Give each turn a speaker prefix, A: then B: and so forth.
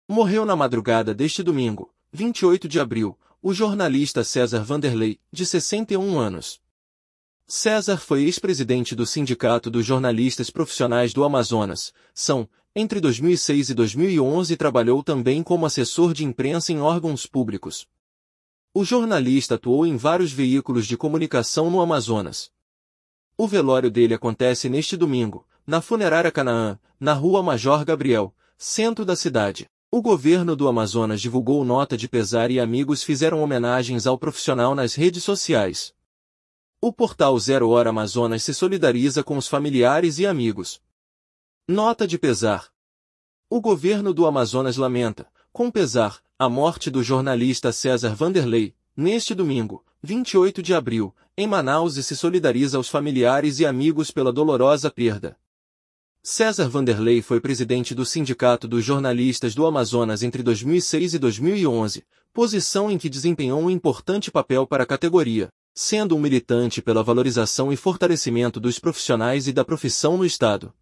A: Morreu na madrugada deste domingo, 28 de abril, o jornalista César Vanderlei, de 61 anos. César foi ex-presidente do Sindicato dos Jornalistas Profissionais do Amazonas, entre 2006 e 2011 trabalhou também como assessor de imprensa em órgãos públicos. O jornalista atuou em vários veículos de comunicação no Amazonas. O velório dele acontece neste domingo, na Funerária Canaã, na Rua Major Gabriel, centro da cidade. O governo do Amazonas divulgou nota de pesar e amigos fizeram homenagens ao profissional nas redes sociais. O portal 0 Hora Amazonas se solidariza com os familiares e amigos. Nota de pesar. O governo do Amazonas lamenta, com pesar, a morte do jornalista César Vanderlei, neste domingo, 28 de abril, em Manaus e se solidariza aos familiares e amigos pela dolorosa perda. César Vanderlei foi presidente do Sindicato dos Jornalistas do Amazonas entre 2006 e 2011, posição em que desempenhou um importante papel para a categoria, sendo um militante pela valorização e fortalecimento dos profissionais e da profissão no Estado.